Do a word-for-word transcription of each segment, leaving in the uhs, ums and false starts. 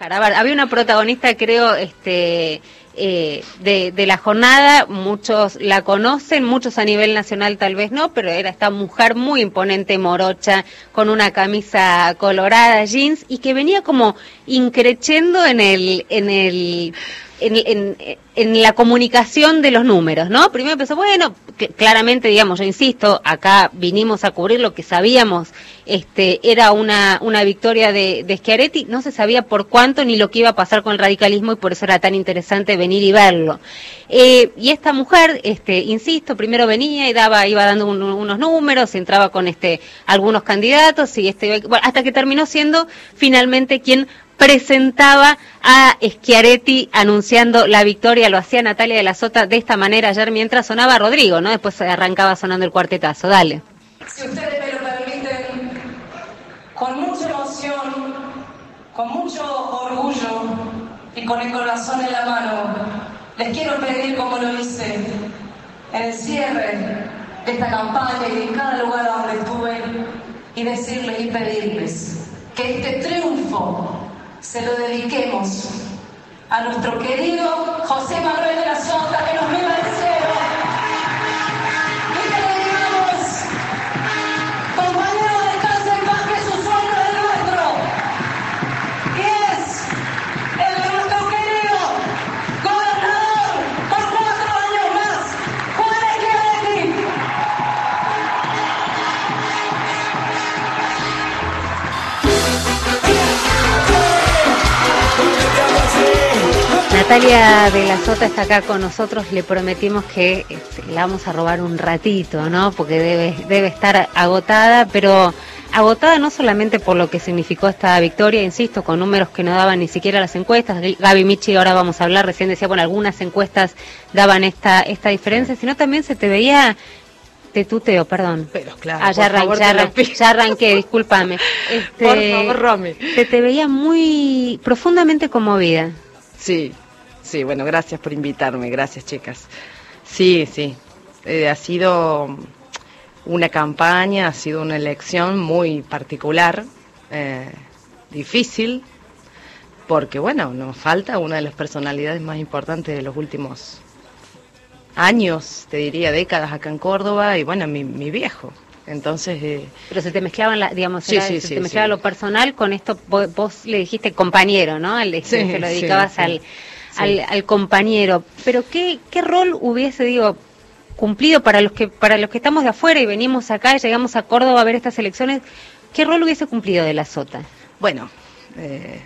Carabar. Había una protagonista, creo, este, eh, de, de la jornada, muchos la conocen, muchos a nivel nacional tal vez no, pero era esta mujer muy imponente, morocha, con una camisa colorada, jeans, y que venía como increchendo en el, en el, en, en, en la comunicación de los números, ¿no? Primero empezó, bueno, que, claramente, digamos, yo insisto, acá vinimos a cubrir lo que sabíamos, este, era una, una victoria de, de Schiaretti, no se sabía por cuánto ni lo que iba a pasar con el radicalismo y por eso era tan interesante venir y verlo. Eh, y esta mujer, este, insisto, primero venía y daba, iba dando un, unos números, entraba con este, algunos candidatos y este, bueno, hasta que terminó siendo finalmente quien presentaba a Schiaretti anunciando la victoria. Lo hacía Natalia de la Sota de esta manera ayer mientras sonaba Rodrigo, ¿no? Después arrancaba sonando el cuartetazo. Dale. Si ustedes me lo permiten, con mucha emoción, con mucho orgullo y con el corazón en la mano, les quiero pedir, como lo hice en el cierre de esta campaña y en cada lugar donde estuve, y decirles y pedirles que este triunfo se lo dediquemos a nuestro querido José Manuel de la Sota, que nos viva el cielo, y que le digamos, compañero, descanse en paz, que su sueño es el nuestro, y es el de nuestro querido gobernador por cuatro años más, Juan Schiaretti. Natalia de la Sota está acá con nosotros, le prometimos que este, la vamos a robar un ratito, ¿no? Porque debe, debe estar agotada, pero agotada no solamente por lo que significó esta victoria, insisto, con números que no daban ni siquiera las encuestas. Gaby Michi, ahora vamos a hablar, recién decía, bueno, algunas encuestas daban esta, esta diferencia, sino también se te veía... Te tuteo, perdón. Pero claro, ah, ya, por favor, ya, arran ya arranqué, discúlpame. Este, por favor, Romy. Se te veía muy profundamente conmovida. Sí, sí, bueno, gracias por invitarme, gracias, chicas. Sí, sí, eh, ha sido una campaña, ha sido una elección muy particular, eh, difícil, porque, bueno, nos falta una de las personalidades más importantes de los últimos años, te diría décadas acá en Córdoba, y bueno, mi, mi viejo. Entonces, eh... pero se te mezclaban, la, digamos, sí, era, sí, se sí, te mezclaba sí. lo personal con esto. Vos, vos le dijiste compañero, ¿no? Al, sí, se lo dedicabas sí, al, sí. Al, al compañero. Pero qué, qué rol hubiese, digo, cumplido para los que para los que estamos de afuera y venimos acá y llegamos a Córdoba a ver estas elecciones. ¿Qué rol hubiese cumplido de la Sota? Bueno, eh...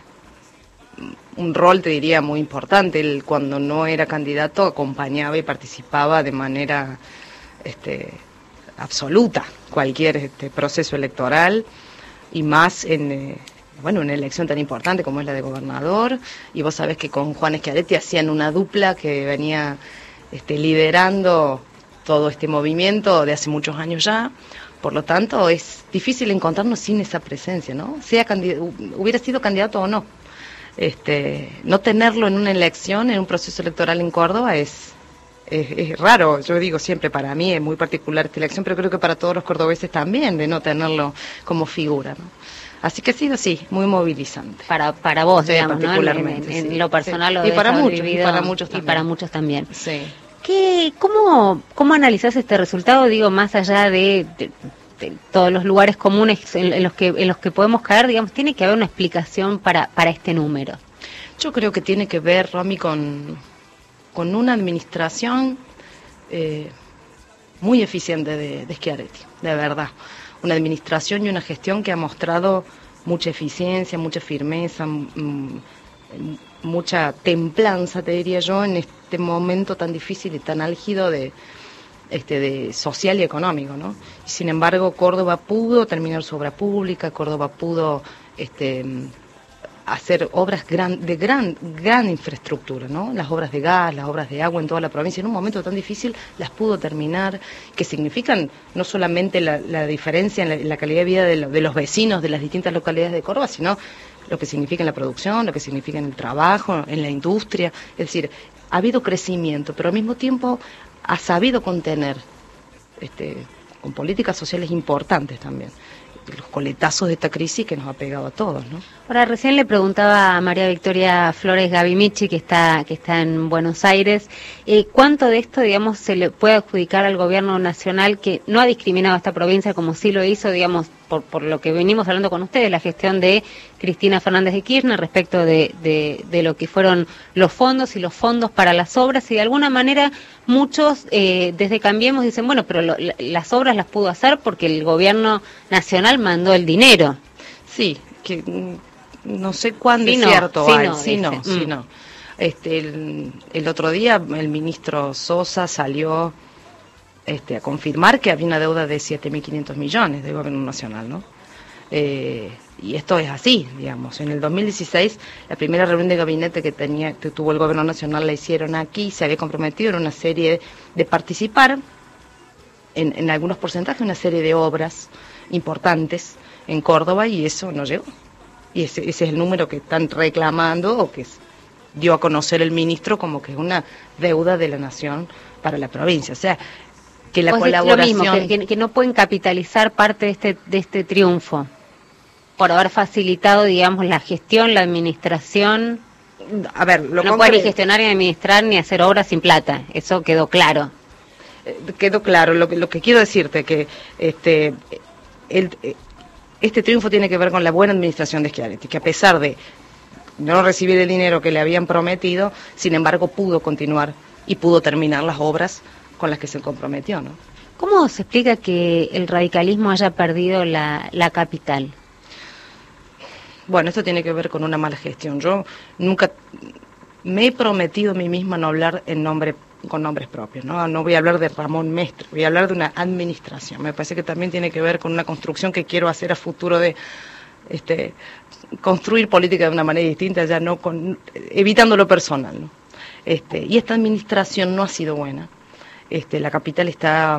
un rol, te diría, muy importante. Él, cuando no era candidato, acompañaba y participaba de manera este, absoluta cualquier este, proceso electoral, y más en, eh, bueno, una elección tan importante como es la de gobernador. Y vos sabés que con Juan Schiaretti hacían una dupla que venía este, liderando todo este movimiento de hace muchos años ya. Por lo tanto, es difícil encontrarnos sin esa presencia, ¿no? Sea hubiera sido candidato o no. Este, no tenerlo en una elección, en un proceso electoral en Córdoba es, es, es raro. Yo digo siempre, para mí es muy particular esta elección, pero creo que para todos los cordobeses también, de no tenerlo como figura, ¿no? Así que ha sido, sí, muy movilizante. Para para vos, sí, digamos, particularmente, ¿no? En, en, sí, en lo personal sí. lo y para muchos, vivido, y para muchos también. Y para muchos también. Sí. ¿Qué, cómo, ¿Cómo analizás este resultado? Digo, más allá de... de de todos los lugares comunes en, en los que en los que podemos caer, digamos, tiene que haber una explicación para para este número. Yo creo que tiene que ver, Romy, con, con una administración eh, muy eficiente de, de Schiaretti, de verdad. Una administración y una gestión que ha mostrado mucha eficiencia, mucha firmeza, m- mucha templanza, te diría yo, en este momento tan difícil y tan álgido de Este, de social y económico, ¿no? Y sin embargo, Córdoba pudo terminar su obra pública, Córdoba pudo este, hacer obras gran, de gran, gran infraestructura, ¿no? Las obras de gas, las obras de agua en toda la provincia, en un momento tan difícil las pudo terminar, que significan no solamente la, la diferencia en la, en la calidad de vida de, lo, de los vecinos de las distintas localidades de Córdoba, sino lo que significa en la producción, lo que significa en el trabajo, en la industria. Es decir, ha habido crecimiento, pero al mismo tiempo ha sabido contener, este, con políticas sociales importantes también, de los coletazos de esta crisis que nos ha pegado a todos, ¿no? Ahora, recién le preguntaba a María Victoria Flores Gavimichi, que está que está en Buenos Aires, eh, ¿cuánto de esto, digamos, se le puede adjudicar al gobierno nacional, que no ha discriminado a esta provincia como sí lo hizo, digamos, por, por lo que venimos hablando con ustedes, la gestión de Cristina Fernández de Kirchner respecto de, de, de lo que fueron los fondos y los fondos para las obras, y de alguna manera muchos eh, desde Cambiemos dicen, bueno, pero lo, las obras las pudo hacer porque el gobierno nacional mandó el dinero. Sí, que no sé cuándo sí, es no, cierto, sí, Val, no, sí, no, mm. sí, no. Este, el, el otro día el ministro Sosa salió este, a confirmar que había una deuda de siete mil quinientos millones del gobierno nacional, ¿no? Eh, y esto es así, digamos. En el dos mil dieciséis, la primera reunión de gabinete que tenía que tuvo el gobierno nacional la hicieron aquí, se había comprometido en una serie de, de participar en, en algunos porcentajes, una serie de obras importantes en Córdoba, y eso no llegó. Y ese, ese es el número que están reclamando, o que es, dio a conocer el ministro como que es una deuda de la nación para la provincia. O sea, que la pues colaboración... Es lo mismo, que, que, que no pueden capitalizar parte de este, de este triunfo por haber facilitado, digamos, la gestión, la administración. A ver, lo no pueden ni gestionar, ni administrar, ni hacer obras sin plata. Eso quedó claro. Eh, quedó claro. Lo que, lo que quiero decirte que este... el Este triunfo tiene que ver con la buena administración de Schiaretti, que a pesar de no recibir el dinero que le habían prometido, sin embargo pudo continuar y pudo terminar las obras con las que se comprometió, ¿no? ¿Cómo se explica que el radicalismo haya perdido la, la capital? Bueno, esto tiene que ver con una mala gestión. Yo nunca me he prometido a mí misma no hablar en nombre con nombres propios, ¿no? No voy a hablar de Ramón Mestre, voy a hablar de una administración. Me parece que también tiene que ver con una construcción que quiero hacer a futuro de este, construir política de una manera distinta, ya no con, evitando lo personal, ¿no? Este, y esta administración no ha sido buena. Este, la capital está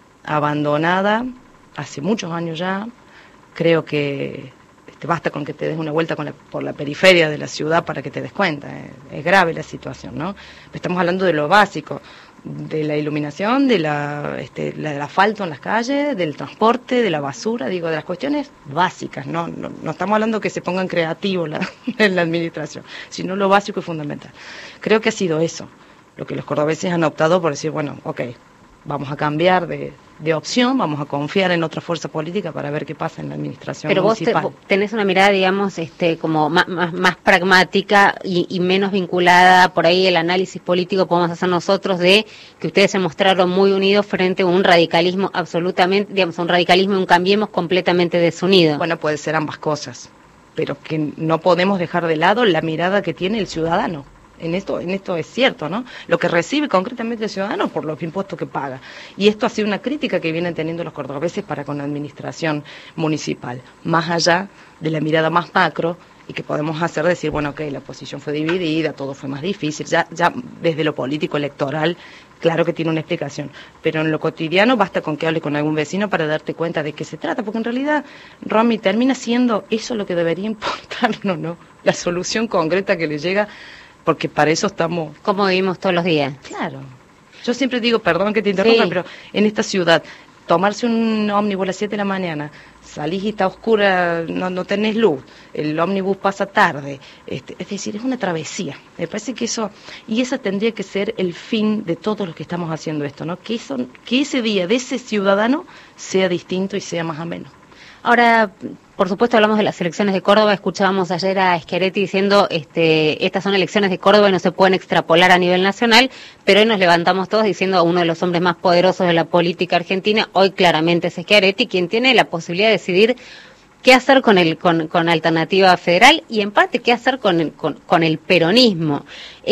abandonada hace muchos años ya. Creo que este, basta con que te des una vuelta con la, por la periferia de la ciudad para que te des cuenta. Es, es grave la situación, ¿no? Estamos hablando de lo básico, de la iluminación, de la, este, la, del asfalto en las calles, del transporte, de la basura, digo, de las cuestiones básicas. No, no, no estamos hablando que se pongan creativos la, en la administración, sino lo básico y fundamental. Creo que ha sido eso lo que los cordobeses han optado por decir, bueno, ok, vamos a cambiar de, de opción, vamos a confiar en otra fuerza política para ver qué pasa en la administración Pero municipal. Pero vos te, tenés una mirada, digamos, este, como más, más, más pragmática y, y menos vinculada, por ahí el análisis político podemos hacer nosotros de que ustedes se mostraron muy unidos frente a un radicalismo absolutamente, digamos, un radicalismo y un Cambiemos completamente desunido. Bueno, puede ser ambas cosas, pero que no podemos dejar de lado la mirada que tiene el ciudadano. En esto, en esto es cierto, ¿no? Lo que recibe concretamente el ciudadano por los impuestos que paga. Y esto ha sido una crítica que vienen teniendo los cordobeses para con la administración municipal, más allá de la mirada más macro y que podemos hacer decir, bueno, ok, la oposición fue dividida, todo fue más difícil, ya, ya desde lo político electoral, claro que tiene una explicación, pero en lo cotidiano basta con que hables con algún vecino para darte cuenta de qué se trata, porque en realidad, Romy, termina siendo eso lo que debería importarnos, ¿no? La solución concreta que le llega, porque para eso estamos... Como vivimos todos los días. Claro. Yo siempre digo, perdón que te interrumpa, sí, pero en esta ciudad, tomarse un ómnibus a las siete de la mañana, salís y está oscura, no, no tenés luz, el ómnibus pasa tarde, este, es decir, es una travesía. Me parece que eso, y ese tendría que ser el fin de todos los que estamos haciendo esto, ¿no? Que, eso, que ese día de ese ciudadano sea distinto y sea más ameno. Ahora, por supuesto, hablamos de las elecciones de Córdoba. Escuchábamos ayer a Schiaretti diciendo, este, estas son elecciones de Córdoba y no se pueden extrapolar a nivel nacional, pero hoy nos levantamos todos diciendo a uno de los hombres más poderosos de la política argentina, hoy claramente es Schiaretti, quien tiene la posibilidad de decidir qué hacer con el con, con Alternativa Federal y en parte qué hacer con el, con, con el peronismo.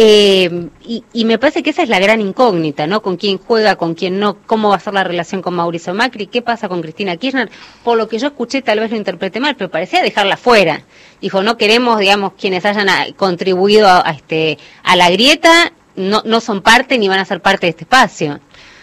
Eh, y, y me parece que esa es la gran incógnita, ¿no? Con quién juega, con quién no, cómo va a ser la relación con Mauricio Macri, qué pasa con Cristina Kirchner. Por lo que yo escuché, tal vez lo interpreté mal, pero parecía dejarla fuera. Dijo, no queremos, digamos, quienes hayan a, contribuido a, a, este, a la grieta, no, no son parte ni van a ser parte de este espacio.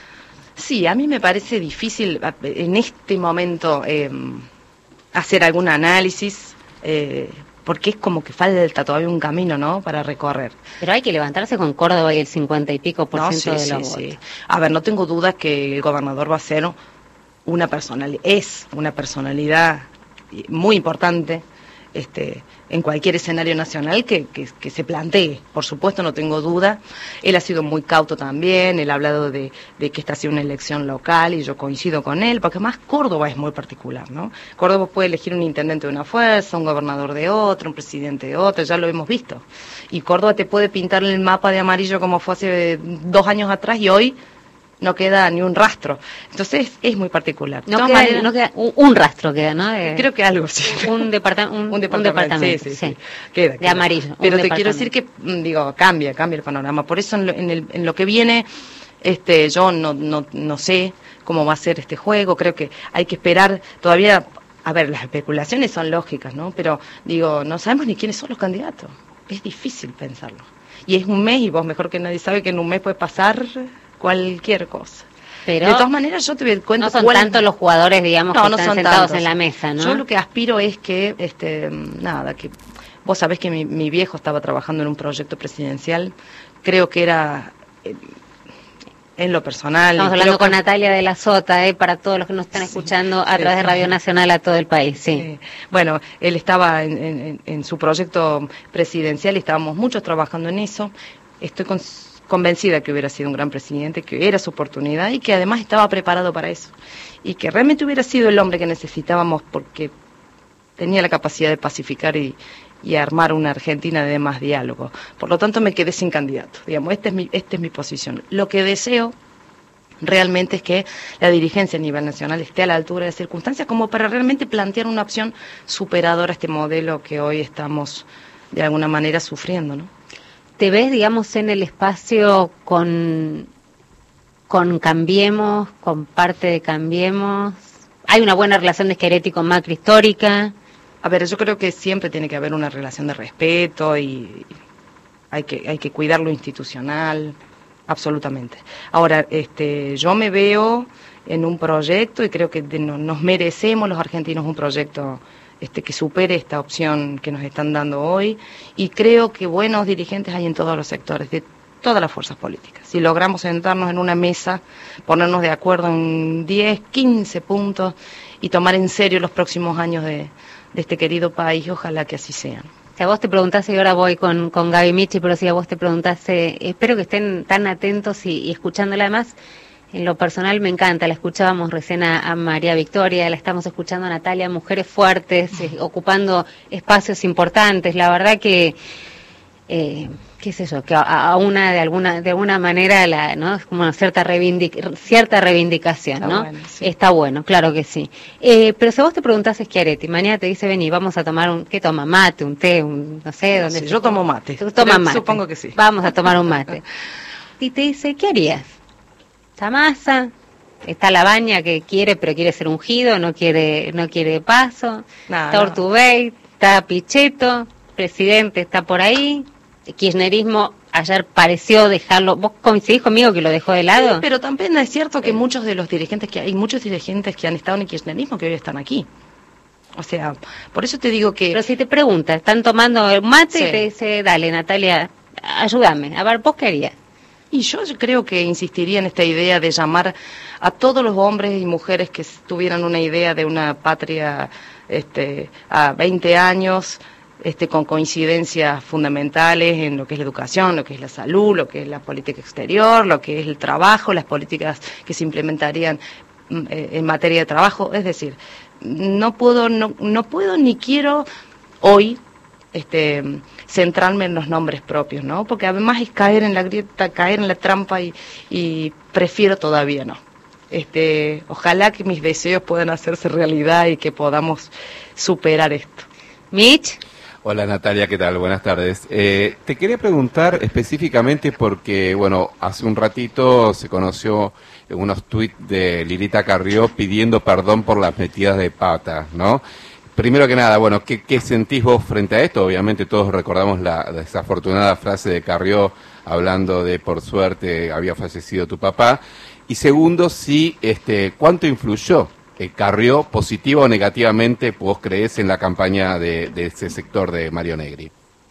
Sí, a mí me parece difícil en este momento... Eh, hacer algún análisis, eh, porque es como que falta todavía un camino, ¿no?, para recorrer. Pero hay que levantarse con Córdoba y el cincuenta y pico por no, ciento sí, de los sí, votos. Sí. A ver, no tengo dudas que el gobernador va a ser una personalidad, es una personalidad muy importante este, en cualquier escenario nacional que, que, que se plantee. Por supuesto, no tengo duda. Él ha sido muy cauto también, él ha hablado de, de que esta ha sido una elección local y yo coincido con él, porque además Córdoba es muy particular, ¿no? Córdoba puede elegir un intendente de una fuerza, un gobernador de otra, un presidente de otra, ya lo hemos visto. Y Córdoba te puede pintar el mapa de amarillo como fue hace dos años atrás y hoy no queda ni un rastro. Entonces es muy particular. No queda, maneras, no queda un, un rastro queda, ¿no? De, creo que algo, sí. Un, departa un, un departamento, un departamento sí, sí, sí. sí. Queda, de queda. amarillo. Pero te quiero decir que, digo, cambia, cambia el panorama. Por eso en lo, en el, en lo que viene, este, yo no, no, no sé cómo va a ser este juego. Creo que hay que esperar todavía. A ver, las especulaciones son lógicas, ¿no? Pero, digo, no sabemos ni quiénes son los candidatos. Es difícil pensarlo. Y es un mes y vos mejor que nadie sabe que en un mes puede pasar cualquier cosa. Pero de todas maneras, yo te doy cuenta. No son cuál... tantos los jugadores, digamos, no, que no están son sentados tantos. en la mesa, ¿no? Yo lo que aspiro es que, este, nada, que vos sabés que mi, mi viejo estaba trabajando en un proyecto presidencial. Creo que era, eh, en lo personal. Estamos hablando creo con que... Natalia de la Sota, eh, para todos los que nos están sí, escuchando a sí, través de Radio Nacional a todo el país, sí. Eh, bueno, él estaba en, en, en su proyecto presidencial y estábamos muchos trabajando en eso. Estoy con... convencida que hubiera sido un gran presidente, que era su oportunidad y que además estaba preparado para eso. Y que realmente hubiera sido el hombre que necesitábamos porque tenía la capacidad de pacificar y, y armar una Argentina de más diálogo. Por lo tanto, me quedé sin candidato. Digamos, esta es mi, esta es mi posición. Lo que deseo realmente es que la dirigencia a nivel nacional esté a la altura de las circunstancias como para realmente plantear una opción superadora a este modelo que hoy estamos de alguna manera sufriendo, ¿no? ¿Te ves, digamos, en el espacio con, con Cambiemos, con parte de Cambiemos? ¿Hay una buena relación de Schiaretti con Macri histórica? A ver, yo creo que siempre tiene que haber una relación de respeto y hay que, hay que cuidar lo institucional, absolutamente. Ahora, este, yo me veo en un proyecto y creo que de, no, nos merecemos los argentinos un proyecto Este, que supere esta opción que nos están dando hoy, y creo que buenos dirigentes hay en todos los sectores, de todas las fuerzas políticas. Si logramos sentarnos en una mesa, ponernos de acuerdo en diez, quince puntos y tomar en serio los próximos años de, de este querido país, ojalá que así sean. Si a vos te preguntase, y ahora voy con, con Gaby Michi, pero si a vos te preguntase, espero que estén tan atentos y, y escuchándola además. En lo personal me encanta, la escuchábamos recién a, a María Victoria, la estamos escuchando a Natalia, mujeres fuertes, eh, ocupando espacios importantes. La verdad que, eh, qué sé yo, que a, a una de alguna de alguna manera, la, ¿no? Es como una cierta, reivindic cierta reivindicación, Está ¿no? bueno, sí. Está bueno, claro que sí. Eh, pero si vos te preguntás Schiaretti, mañana te dice, vení, vamos a tomar un, ¿qué toma? Mate, un té, un, no sé, dónde. Sí, yo tomo mate. Tú tomas mate. Supongo que sí. Vamos a tomar un mate. Y te dice, ¿qué harías? Está Massa, está Labaña que quiere, pero quiere ser ungido, no quiere, no quiere paso, no, está no. Ortubey, está Pichetto, presidente está por ahí, el kirchnerismo ayer pareció dejarlo, vos coincidís conmigo que lo dejó de lado. Sí, pero también es cierto que muchos de los dirigentes que hay, muchos dirigentes que han estado en el kirchnerismo que hoy están aquí. O sea, por eso te digo que... Pero si te preguntas, están tomando el mate sí. y te dice, dale Natalia, ayúdame, a ver, ¿vos qué harías? Y yo creo que insistiría en esta idea de llamar a todos los hombres y mujeres que tuvieran una idea de una patria este, a veinte años, este, con coincidencias fundamentales en lo que es la educación, lo que es la salud, lo que es la política exterior, lo que es el trabajo, las políticas que se implementarían eh, en materia de trabajo. Es decir, no puedo, no, no puedo ni quiero hoy este centrarme en los nombres propios, ¿no? Porque además es caer en la grieta, caer en la trampa y, y prefiero todavía no. Este, ojalá que mis deseos puedan hacerse realidad y que podamos superar esto. Mitch. Hola Natalia, ¿qué tal? Buenas tardes. Eh, te quería preguntar específicamente porque, bueno, hace un ratito se conoció unos tuits de Lilita Carrió pidiendo perdón por las metidas de pata, ¿no? Primero que nada, bueno, ¿qué, qué sentís vos frente a esto? Obviamente todos recordamos la desafortunada frase de Carrió hablando de, por suerte, había fallecido tu papá. Y segundo, sí, este, ¿cuánto influyó eh, Carrió, positivo o negativamente, vos creés, en la campaña de, de ese sector de Mario Negri?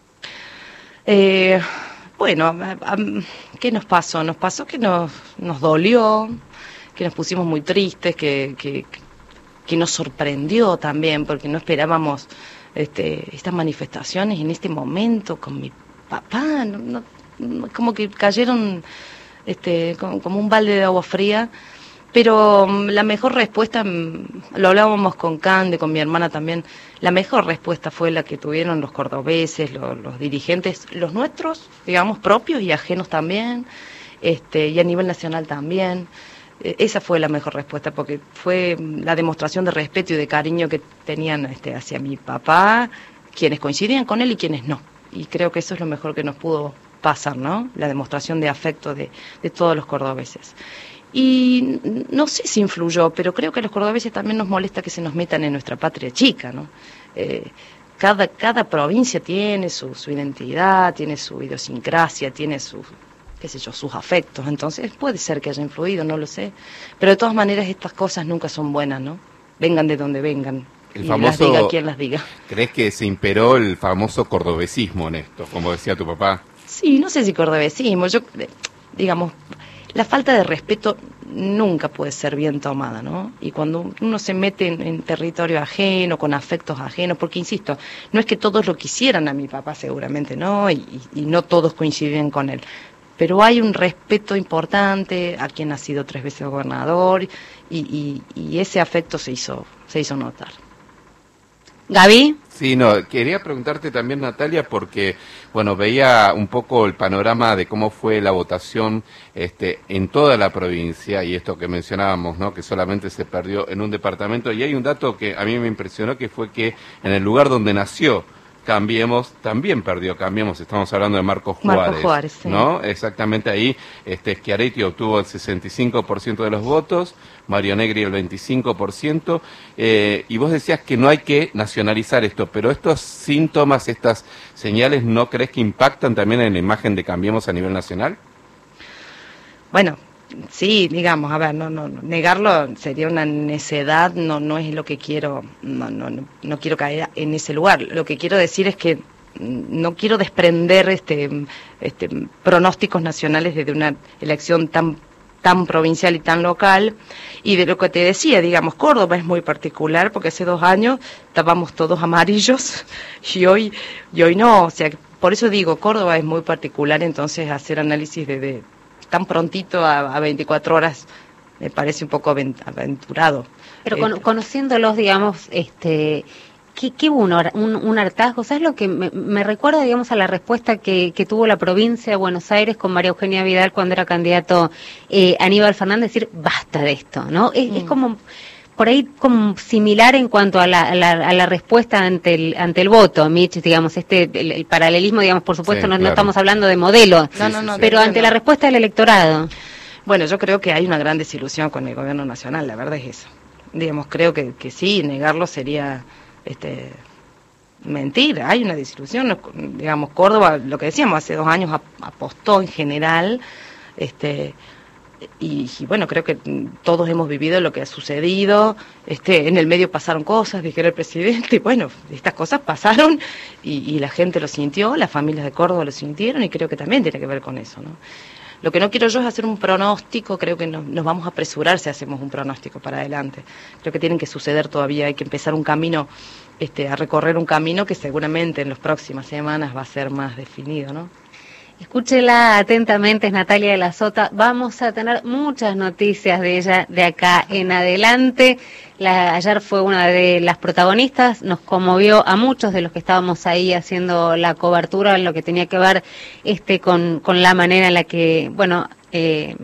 Eh, bueno, ¿qué nos pasó? Nos pasó que nos, nos dolió, que nos pusimos muy tristes, que... que que nos sorprendió también, porque no esperábamos este, estas manifestaciones en este momento con mi papá, no, no, no, como que cayeron este, como, como un balde de agua fría. Pero um, la mejor respuesta, um, lo hablábamos con Cande, con mi hermana también, la mejor respuesta fue la que tuvieron los cordobeses, los, los dirigentes, los nuestros, digamos, propios y ajenos también, este, y a nivel nacional también. Eh, esa fue la mejor respuesta, porque fue la demostración de respeto y de cariño que tenían este, hacia mi papá, quienes coincidían con él y quienes no. Y creo que eso es lo mejor que nos pudo pasar, ¿no? La demostración de afecto de, de todos los cordobeses. Y no sé si influyó, pero creo que a los cordobeses también nos molesta que se nos metan en nuestra patria chica, ¿no? Eh, cada, cada provincia tiene su, su identidad, tiene su idiosincrasia, tiene sus, qué sé yo, sus afectos. Entonces puede ser que haya influido, no lo sé. Pero de todas maneras estas cosas nunca son buenas, ¿no? Vengan de donde vengan. El y famoso, las diga quien las diga. ¿Crees que se imperó el famoso cordobesismo en esto, como decía tu papá? Sí, no sé si cordobesismo, yo, digamos... La falta de respeto nunca puede ser bien tomada, ¿no? Y cuando uno se mete en, en territorio ajeno, con afectos ajenos, porque insisto, no es que todos lo quisieran a mi papá, seguramente no, y, y no todos coinciden con él, pero hay un respeto importante a quien ha sido tres veces gobernador, y, y, y ese afecto se hizo, se hizo notar. Gaby. Sí, no, quería preguntarte también, Natalia, porque, bueno, veía un poco el panorama de cómo fue la votación este, en toda la provincia, y esto que mencionábamos, ¿no?, que solamente se perdió en un departamento, y hay un dato que a mí me impresionó, que fue que en el lugar donde nació Cambiemos, también perdió Cambiemos, estamos hablando de Marcos Juárez, Marcos Juárez, sí. ¿no? Exactamente ahí, este, Schiaretti obtuvo el sesenta y cinco por ciento de los votos, Mario Negri el veinticinco por ciento, eh, y vos decías que no hay que nacionalizar esto, pero estos síntomas, estas señales, ¿no crees que impactan también en la imagen de Cambiemos a nivel nacional? Bueno, sí, digamos, a ver, no, no, no, negarlo sería una necedad, no, no es lo que quiero, no, no, no, no quiero caer en ese lugar. Lo que quiero decir es que no quiero desprender este, este pronósticos nacionales desde una elección tan tan provincial y tan local, y de lo que te decía, digamos, Córdoba es muy particular, porque hace dos años estábamos todos amarillos, y hoy, y hoy no, o sea, por eso digo, Córdoba es muy particular, entonces hacer análisis de, de tan prontito a, a veinticuatro horas me parece un poco aventurado. Pero con, conociéndolos, digamos, este, ¿qué, qué hubo un, un, un hartazgo? ¿Sabes lo que me, me recuerda, digamos, a la respuesta que, que tuvo la provincia de Buenos Aires con María Eugenia Vidal cuando era candidato eh, Aníbal Fernández, decir, basta de esto, ¿no? Es, mm. es como... por ahí como similar en cuanto a la, a la, a la respuesta ante el ante el voto, Mitch, digamos, este el, el paralelismo, digamos, por supuesto, sí, no, claro. no estamos hablando de modelo, no, no, no, pero ante la respuesta del electorado. Bueno, yo creo que hay una gran desilusión con el gobierno nacional, la verdad es eso. Digamos, creo que, que sí, negarlo sería este mentir, hay una desilusión, digamos, Córdoba, lo que decíamos, hace dos años apostó en general, este Y, y bueno, creo que todos hemos vivido lo que ha sucedido, este, en el medio pasaron cosas, dijera el presidente, y bueno, estas cosas pasaron y, y la gente lo sintió, las familias de Córdoba lo sintieron y creo que también tiene que ver con eso, ¿no? Lo que no quiero yo es hacer un pronóstico, creo que no, nos vamos a apresurar si hacemos un pronóstico para adelante. Creo que tienen que suceder todavía, hay que empezar un camino, este, a recorrer un camino que seguramente en las próximas semanas va a ser más definido, ¿no? Escúchela atentamente, es Natalia de la Sota. Vamos a tener muchas noticias de ella de acá en adelante. La, ayer fue una de las protagonistas, nos conmovió a muchos de los que estábamos ahí haciendo la cobertura en lo que tenía que ver este con, con la manera en la que, bueno, eh,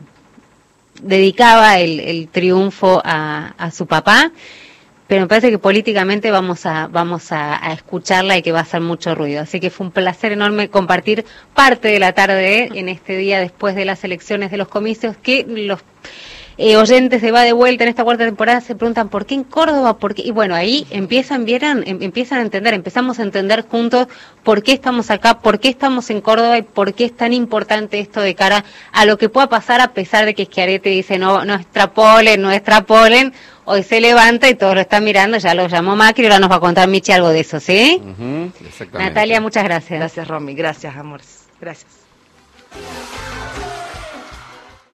dedicaba el, el triunfo a, a su papá. Pero me parece que políticamente vamos a vamos a, a escucharla y que va a hacer mucho ruido. Así que fue un placer enorme compartir parte de la tarde en este día después de las elecciones de los comicios, que los eh, oyentes de Va de Vuelta en esta cuarta temporada se preguntan ¿por qué en Córdoba? ¿Por qué? Y bueno, ahí empiezan, vieran, em, empiezan a entender, empezamos a entender juntos por qué estamos acá, por qué estamos en Córdoba y por qué es tan importante esto de cara a lo que pueda pasar, a pesar de que Schiaretti dice no, no extrapolen, no extrapolen. Hoy se levanta y todos lo están mirando, ya lo llamó Macri, ahora nos va a contar Michi algo de eso, ¿sí? Uh-huh, exactamente. Natalia, muchas gracias. Gracias, Romy, gracias, amores, gracias.